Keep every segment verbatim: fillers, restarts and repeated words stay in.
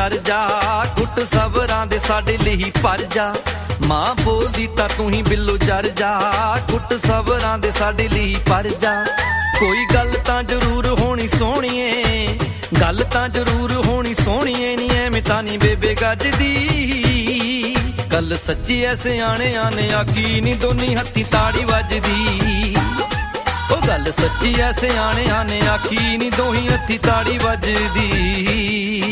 ਤਰ ਜਾ ਘੁੱਟ ਸਬਰਾਂ ਦੇ ਸਾਡੇ ਲਈ ਭਰ ਜਾ ਮਾਂ ਬੋਲਦੀ ਤਾਂ ਤੂੰ ਹੀ ਬਿੱਲੋ ਜਰ ਜਾ ਘੁੱਟ ਸਬਰਾਂ ਦੇ ਸਾਡੇ ਲਈ ਭਰ ਜਾ ਕੋਈ ਗੱਲ ਤਾਂ ਜ਼ਰੂਰ ਹੋਣੀ ਸੋਹਣੀਏ ਗੱਲ ਤਾਂ ਜ਼ਰੂਰ ਹੋਣੀ ਸੋਹਣੀਏ ਨੀ ਐਵੇਂ ਤਾਂ ਨੀ ਬੇਬੇ ਗੱਜਦੀ ਗੱਲ ਸੱਚੀ ਐ ਸਿਆਣਿਆਂ ਨੇ ਆਖੀ ਨੀ ਦੋਨੀ ਹੱਥੀ ਤਾੜੀ ਵੱਜਦੀ ਉਹ ਗੱਲ ਸੱਚੀ ਐ ਸਿਆਣਿਆਂ ਨੇ ਆਖੀ ਨੀ ਦੋਹੀ ਹੱਥੀ ਤਾੜੀ ਵੱਜਦੀ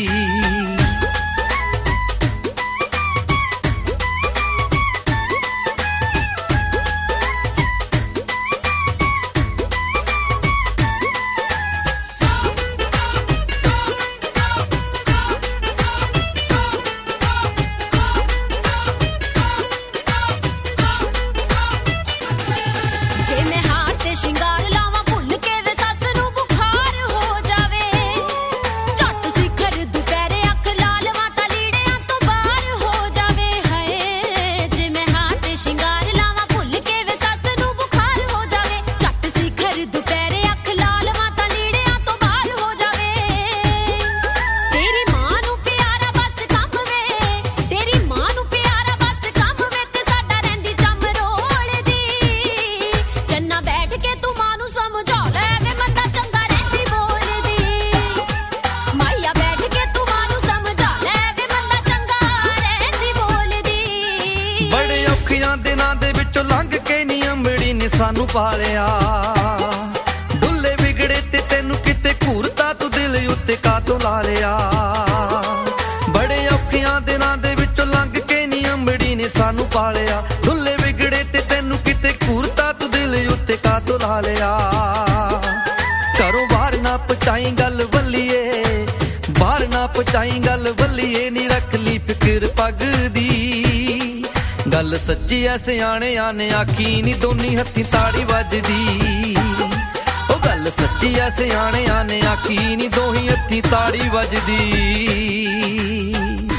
ਸਾਨੂੰ ਪਾਲਿਆ ਡੁੱਲੇ ਵਿਗੜੇ ਤੇ ਤੈਨੂੰ ਕਿਤੇ ਘੂਰਤਾ ਤੂੰ ਦਿਲ ਉੱਤੇ ਕਾਤੋਂ ਲਾ ਲਿਆ ਬੜੇ ਔਖਿਆਂ ਦਿਨਾਂ ਦੇ ਵਿੱਚੋਂ ਲੰਘ ਕੇ ਨੀ ਅੰਬੜੀ ਨੇ ਸਾਨੂੰ ਪਾਲਿਆ ਡੁੱਲੇ ਵਿਗੜੇ ਤੇ ਤੈਨੂੰ ਕਿਤੇ ਘੂਰਤਾ ਤੂੰ ਦਿਲ ਉੱਤੇ ਕਾਤੋਂ ਲਾ ਲਿਆ ਘਰੋਂ ਬਾਹਰ ਨਾ ਪਹੁੰਚਾਈ ਗੱਲ ਵੱਲੀਏ ਬਾਹਰ ਨਾ ਪਹੁੰਚਾਈ ਗੱਲ ਵੱਲੀਏ ਨੀ ਰੱਖ ਲਈ ਫਿਕਰ ਪੱਗ ਦੀ ਗੱਲ ਸੱਚੀ ਐ ਸਿਆਣਿਆਂ ਨੇ ਆਖੀ ਨੀ ਦੋਨੀ ਹੱਥੀ ਤਾੜੀ ਵੱਜਦੀ ਉਹ ਗੱਲ ਸੱਚੀ ਐ ਸਿਆਣਿਆਂ ਨੇ ਆਖੀ ਨੀ ਦੋਹੀ ਹੱਥੀ ਤਾੜੀ ਵੱਜਦੀ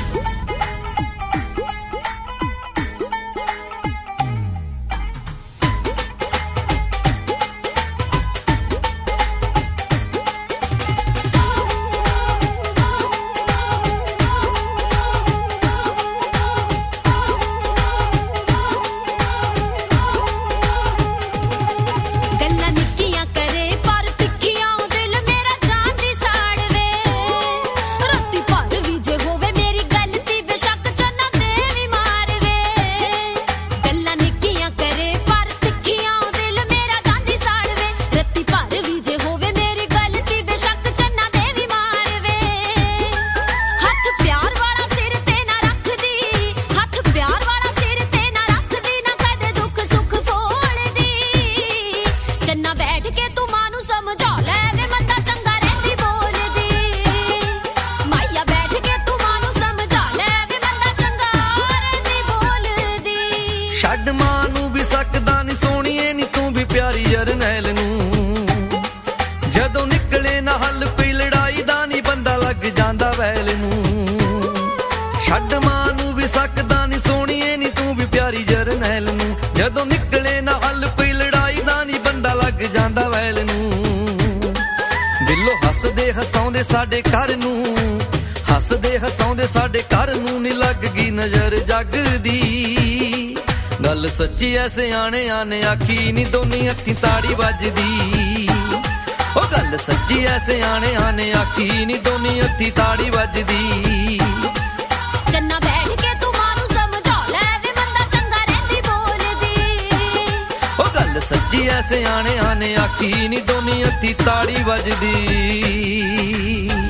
ਛੱਡ ਮਾਂ ਨੂੰ ਵੀ ਸਕਦਾ ਨੀ ਸੋਹਣੀਏ ਨੀ ਤੂੰ ਵੀ ਪਿਆਰੀ ਜਰਨੈਲ ਨੂੰ ਜਦੋਂ ਨਿਕਲੇ ਨਾ ਹੱਲ ਕੋਈ ਲੜਾਈ ਦਾ ਨੀ ਬੰਦਾ ਲੱਗ ਜਾਂਦਾ ਵੈਲ ਨੂੰ ਛੱਡ ਮਾਂ ਨੂੰ ਵੀ ਸਕਦਾ ਨੀ ਸੋਹਣੀਏ ਨੀ ਤੂੰ ਵੀ ਪਿਆਰੀ ਜਰਨੈਲ ਨੂੰ ਜਦੋਂ ਨਿਕਲੇ ਨਾ ਹੱਲ ਕੋਈ ਲੜਾਈ ਦਾ ਨੀ ਬੰਦਾ ਲੱਗ ਜਾਂਦਾ ਵੈਲ ਨੂੰ ਦਿਲੋਂ ਹੱਸਦੇ ਹਸਾਉਂਦੇ ਸਾਡੇ ਘਰ ਨੂੰ ਹੱਸਦੇ ਹਸਾਉਂਦੇ ਸਾਡੇ ਘਰ ਨੂੰ ਨੀ ਲੱਗ ਗਈ ਨਜ਼ਰ ਜੱਗ ਦੀ ਗੱਲ ਸੱਚੀ ਐ ਸਿਆਣਿਆਂ ਨੇ ਆਖੀ ਨੀ ਦੋਨੀ ਹੱਥੀ ਤਾੜੀ ਵੱਜਦੀ ਉਹ ਗੱਲ ਸੱਚੀ ਐ ਸਿਆਣਿਆਂ ਨੇ ਆਖੀ ਨੀ ਦੋਨੀ ਹੱਥੀ ਤਾੜੀ ਵੱਜਦੀ ਚੰਨਾ ਬੈਠ ਕੇ ਤੂੰ ਮਾਂ ਨੂੰ ਸਮਝਾ ਲੈ ਵੇ ਮੰਦਾ ਚੰਗਾ ਰਹਿੰਦੀ ਬੋਲਦੀ ਉਹ ਗੱਲ ਸੱਚੀ ਐ ਸਿਆਣਿਆਂ ਨੇ ਆਖੀ ਨੀ ਦੋਨੀ ਹੱਥੀ ਤਾੜੀ ਵੱਜਦੀ